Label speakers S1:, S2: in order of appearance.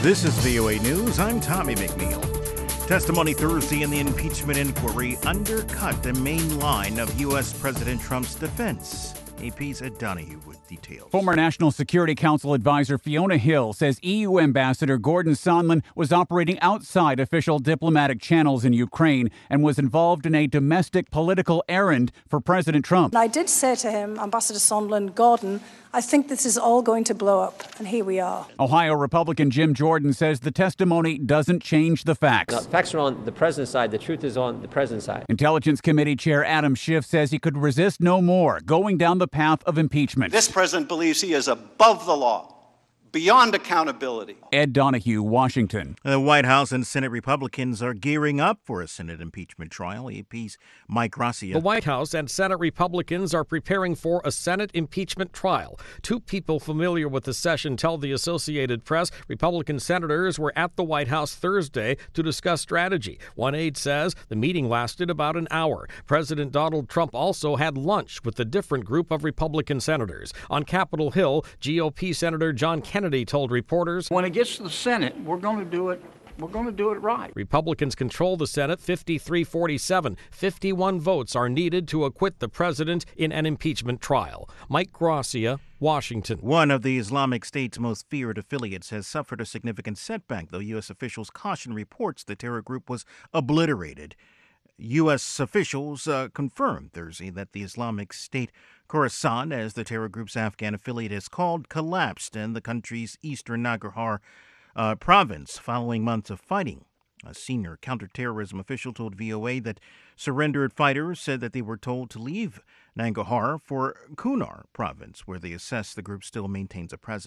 S1: This is VOA News. I'm Tommy McNeil. Testimony Thursday in the impeachment inquiry undercut the main line of U.S. President Trump's defense. AP's Ed Donahue with details.
S2: Former National Security Council advisor Fiona Hill says EU Ambassador Gordon Sondland was operating outside official diplomatic channels in Ukraine and was involved in a domestic political errand for President Trump.
S3: I did say to him, Ambassador Sondland, Gordon, I think this is all going to blow up, and here we are.
S2: Ohio Republican Jim Jordan says the testimony doesn't change the facts.
S4: The facts are on the president's side. The truth is on the president's side.
S2: Intelligence Committee Chair Adam Schiff says he could resist no more, going down the path of impeachment.
S5: This president believes he is above the law, beyond accountability.
S2: Ed Donahue, Washington.
S1: The White House and Senate Republicans are gearing up for a Senate impeachment trial. AP's Mike Gracia.
S6: The White House and Senate Republicans are preparing for a Senate impeachment trial. Two people familiar with the session tell the Associated Press Republican senators were at the White House Thursday to discuss strategy. One aide says the meeting lasted about an hour. President Donald Trump also had lunch with a different group of Republican senators. On Capitol Hill, GOP Senator John Kennedy told reporters,
S7: when it gets to the Senate, we're going to do it. We're going to do it right.
S6: Republicans control the Senate 53-47. 51 votes are needed to acquit the president in an impeachment trial. Mike Gracia, Washington.
S1: One of the Islamic State's most feared affiliates has suffered a significant setback, though U.S. officials caution reports the terror group was obliterated. U.S. officials confirmed Thursday that the Islamic State Khorasan, as the terror group's Afghan affiliate is called, collapsed in the country's eastern Nangarhar province following months of fighting. A senior counterterrorism official told VOA that surrendered fighters said that they were told to leave Nangarhar for Kunar province, where they assess the group still maintains a presence.